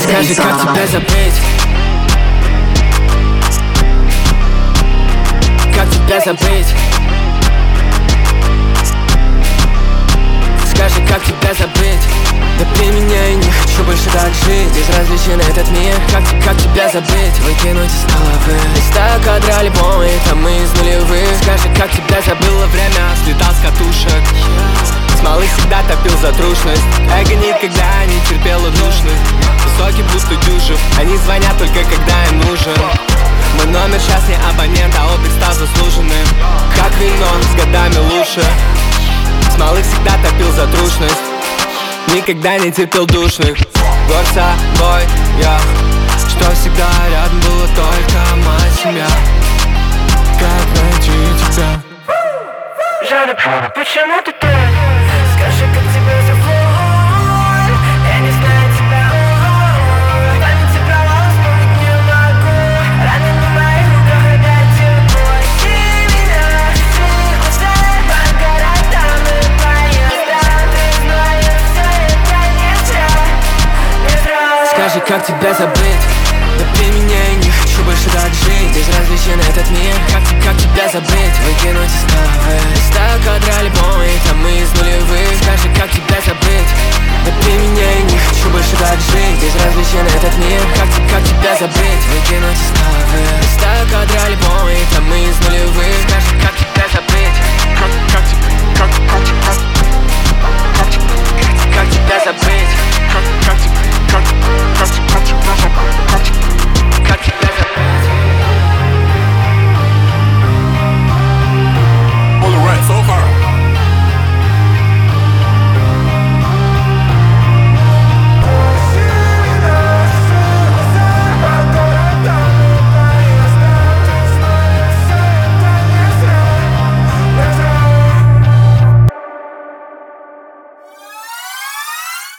Скажи, как тебя забыть? Как тебя забыть? Скажи, как тебя забыть? Да при меня я не хочу больше так жить. Безразличен этот мир. Как тебя забыть? Выкинуть из головы листа кадра альбома, и там мы из нулевых. Скажи, как тебя забыло время, слетал с катушек. С малых всегда топил за трушность. Эго никогда не терпело душных. Высокий будто дюжев. Они звонят только когда им нужен. Мой номер сейчас не абонент, а отдых стал заслуженным. Как вино, с годами лучше. С малых всегда топил за трушность. Никогда не терпел душных. Горд собой я, что всегда рядом была только моя семья. Как найти тебя? Жаль, почему ты тут? Скажи, как тебя зовут? Я не знаю тебя. В памяти провал вспомнить не могу. Раны на моих руках опять пусти меня. Ты устал по городам и поездам. Ты знаешь, все это не зря. Скажи, как тебя забыть? Да при меня я не хочу больше так жить. Безразличен этот мир. Как тебя забыть? Выкинуть из головы листа кадра альбома, и там мы из нулевых.